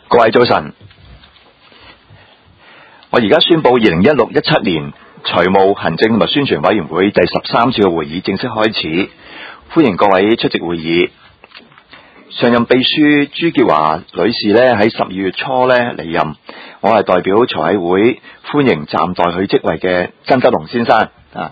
各位早晨，我而家宣布2016-17年財務行政同埋宣傳委員會第13次嘅會議正式開始，歡迎各位出席會議。上任秘書朱潔華女士呢喺12月初呢離任，我係代表財委會歡迎暫代佢職位嘅曾德龍先生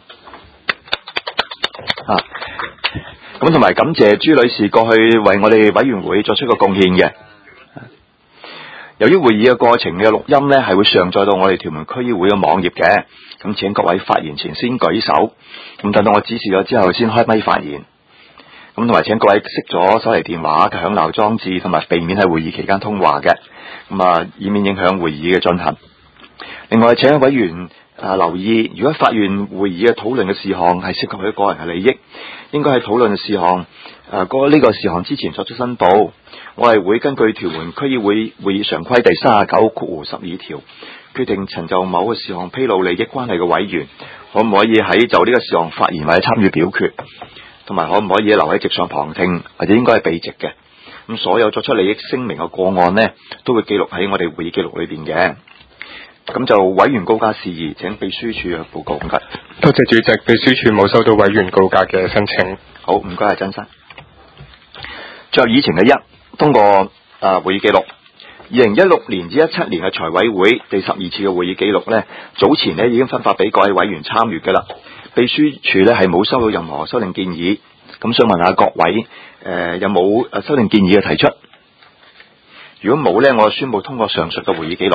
咁同埋感謝朱女士過去為我哋委員會作出個貢獻嘅。由於會議嘅過程嘅錄音呢係會上載到我哋屯門區議會嘅網頁嘅，咁請各位發言前先舉手，咁等到我指示咗之後先開咪發言。咁同埋請各位熄咗手提電話嘅響鬧裝置，同埋避免喺會議期間通話嘅，以免影響會議嘅進行。另外請委員留意，如果發現會議嘅討論嘅事項係涉及佢個人嘅利益，應該喺討論事項呢個事項之前作出申報。我係會根據屯門區議會會議常規第39/12條，決定曾就某個事項披露利益關係嘅委員，可唔可以喺就呢個事項發言或者參與表決，同埋可唔可以留喺席上旁聽，或者應該係避席嘅。咁所有作出利益聲明嘅個案呢，都會記錄喺我哋會議記錄裏邊嘅。咁就委員告假事宜，請秘書處嘅報告。唔該。 多謝主席，秘書處冇收到委員告假嘅申請。 好，唔該，係曾生。最後議程嘅通過會議記錄。2016年至17年嘅財委會第12次嘅會議記錄呢，早前呢已經分發俾各位委員參閱嘅啦。秘書處呢係冇收到任何修訂建議，咁想問下各位有冇修訂建議嘅提出？如果冇呢，我宣布通過上述嘅會議記錄。